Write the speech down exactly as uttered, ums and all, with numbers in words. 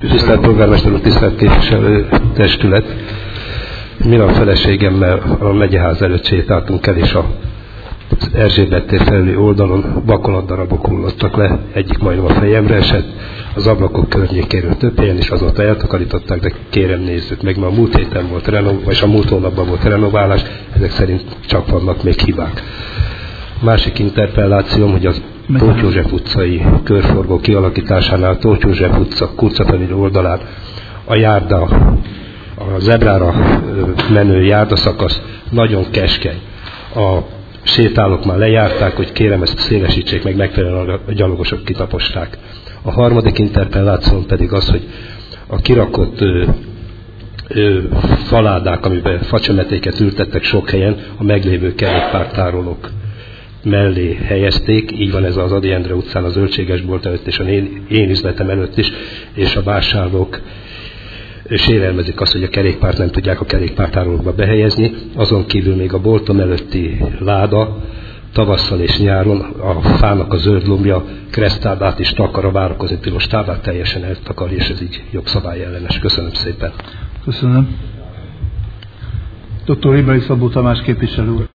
Tisztelt polgármester úr, tisztelt képviselő testület! Mi a feleségemmel a megyeház előtt sétáltunk el, és az Erzsébet tér felüli oldalon vakolatdarabok hullottak le, egyik majdnem a fejemre esett, az ablakok környékéről több helyen is azóta eltakarították, de kérem nézzük meg, mert a múlt héten volt renoválás, vagy a múlt hónapban volt renoválás, ezek szerint csak vannak még hibák. Másik interpellációm, hogy az Tóth József utcai körforgó kialakításánál Tóth József utca Kurcafelé oldalán a járda, a zebrára menő járdaszakasz nagyon keskeny. A sétálók már lejárták, hogy kérem ezt szélesítsék meg, megfelelően a gyalogosok kitaposták. A harmadik interpellációm pedig az, hogy a kirakott ö, ö, faládák, amiben facsemetéket ültettek sok helyen, a meglévő kerékpártárolók mellé helyezték, így van ez az Ady Endre utcán, az Zöldségesbolt előtt és a én, én üzletem előtt is, és a vásárlók sérelmezik azt, hogy a kerékpárt nem tudják a kerékpártárolókba behelyezni, azon kívül még a boltom előtti láda tavasszal és nyáron a fának a zöld lombja kresztábát is takar, a várakozni tilos tábát teljesen eltakar, és ez így jogszabály ellenes. Köszönöm szépen. Köszönöm. doktor Ibai Szabó Tamás képviselő úr.